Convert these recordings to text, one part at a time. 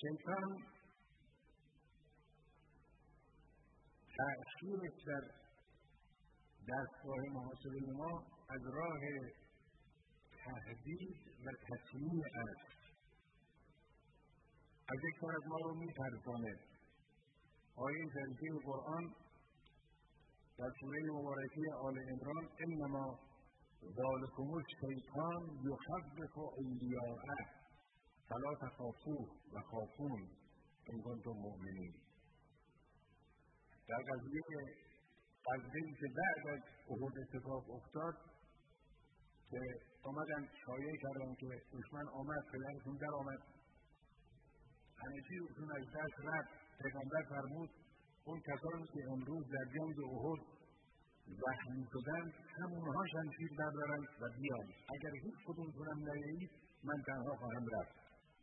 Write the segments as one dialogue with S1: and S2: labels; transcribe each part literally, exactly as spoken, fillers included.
S1: شیطان تأثیرش در دستگاه محاسبه ما از راه تهدید و تطمیع است. از یک طرف ما رو می‌ترساند. آیه جلیل قرآن در سوره مبارکه آل عمران انما ذالکم الشیطان یخوف اولیاءه فلا تخافوه و خافون ان کنتم مؤمنین. در قضیه غزوه‌ای که بعد از احد اتفاق افتاد که آمدن شایعه کردن که دشمن آمد، پدرشون در آمد، همه چیزشون از دست رفت. پیغمبر فرمود اون کسانی که امروز در جنگ احد زخمی شدند همونها شمشیر بردارند و بیان، اگر هیچ کدومتونم نیایید من تنها خواهم رفت.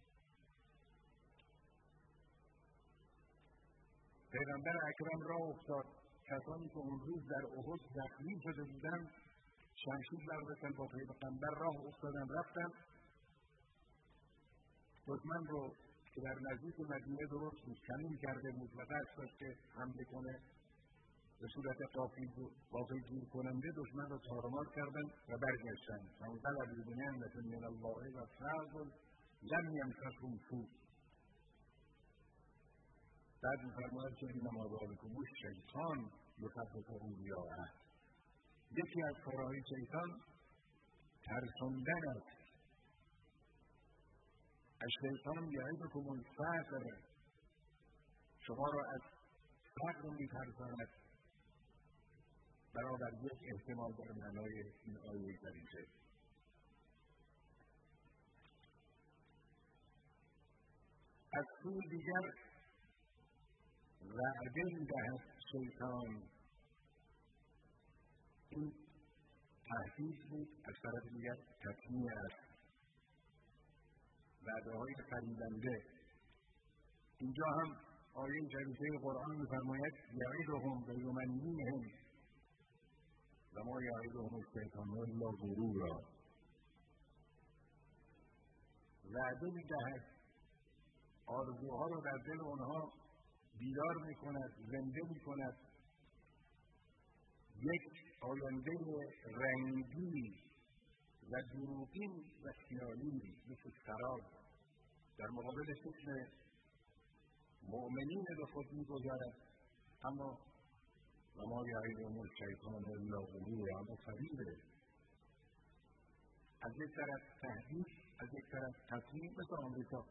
S1: پیغمبر اکرم راه افتاد، کسانی که اون روز در احد زخمی شده بودند شمشیر برداشتن، با پیغمبر راه افتادن رفتن. دشمن رو که در نزدیک مدینه درست بود کمین کرده بود و قصد داشت که حمله کنه به صورت غافلگیر کننده دشمن رو تارمار کردن و برگشتن. فانقلبوا بنعمة من الله و فضل لم یمسسهم سوء. بعد می‌فرماید که انما ذالکم الشیطان یخوف اولیاءه. یکی از کارهای شیطان ترساندن است. الشیطان یعدکم الفقر، شما را از فقر می‌ترساند. برابر یک احتمال در معنای این آیه کریمه. از سوی دیگر وعده می‌دهد شیطان. این تهدید بود، از طرف دیگر تطمیع است. وعده‌های فریبنده. اینجا هم آیه جلیله قرآن می‌فرماید یعدهم و یمنیهم و ما یعدهم الشیطان الا غرورا. وعده می‌دهد، آرزوها را در دل آنها بیدار می‌کند، زنده می‌کند. یک آینده رنگی و دروغین و خیالی مثل سراب در مقابل چشم مؤمنین به خود می‌گذارد. اما و ما یعدهم الشیطان الا غرورا، اما فریبه. از یک طرف تهدید، از یک طرف تطمیع. مثل آمریکا،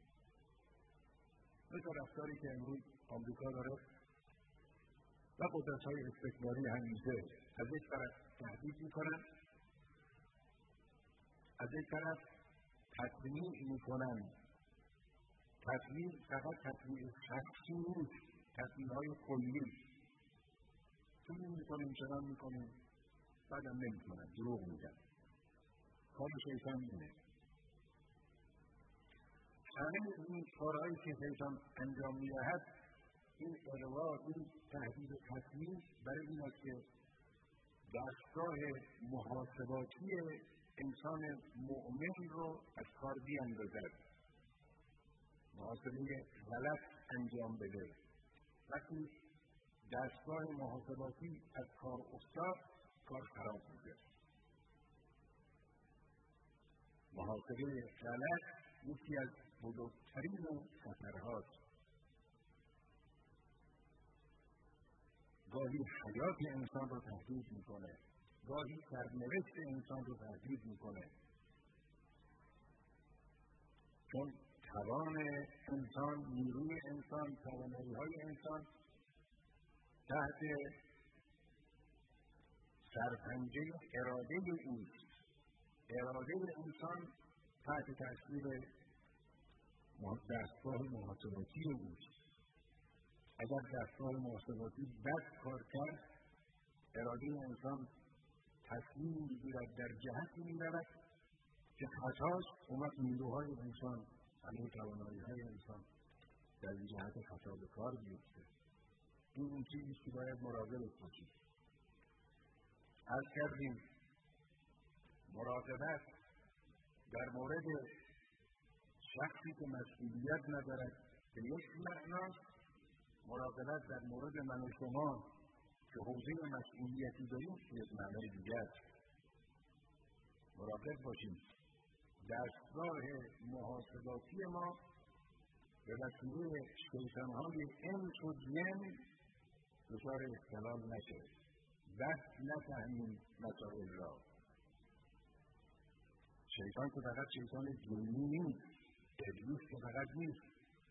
S1: مثل رفتاری که امروز آمریکا داره و قدرت‌های استکباری همیشه از یک طرف تهدید می‌کنن، از یک طرف تطمیع می‌کنن. تطمیع فقط تطمیع شخصی نیست، تطمیع‌های کلی. چون می‌کنیم چنان می‌کنیم بعدم نمی‌کنن، دروغ میگن. کار شیطان اینه. همه این کارهایی که شیطان انجام می‌دهد، این اغوا، این تهدید و تطمیع برای این است که دستگاه محاسباتی انسان مؤمن رو از کار بیاندازد، محاسبه غلط انجام بده. وقتی دستگاه محاسباتی از کار افتاد، کار خراب میشه. محاسبه غلط یکی از بزرگترین خطرهاست. گاهی حیات انسان رو تهدید میکنه، گاهی سرنوشت انسان رو تهدید میکنه. چون توان انسان، نیروی انسان، توانایی‌های انسان تحت سرپنجه اراده اوست. اراده انسان تحت تأثیر دستگاه محاسباتی اوست. اگر دستگاه محاسباتی بد کار کرد، اراده انسان تصمیم می‌گیرد، در جهتی می‌رود که خطاش اومد نیروهای انسان، علیه توانایی‌های انسان در این جهت خطا به کار بیفته. این اون چیزی که باید مراقبش باشیم. عرض کردیم مراقبت در مورد شخصی که مسئولیت ندارد به یک معناست، مراقبت در مورد من و شما که حوزه مسئولیتی داریم یک معنای دیگر. مراقب باشیم دستگاه محاسباتی ما به وسیله شیطان‌های انس و جن دچار اختلال نشه، بد نفهمیم مسائل را. شیطان که فقط شیطان جنی نیست، ابلیس که فقط نیست.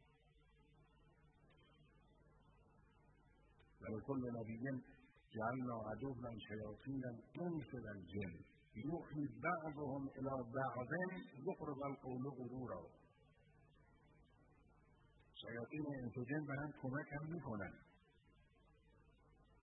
S1: ولکل نبی جعلنا عدوا شیاطین الانس والجن یوحی بعضهم الی بعض زخرف القول غرورا. شیاطین انس و جن به هم کمک هم میکنن.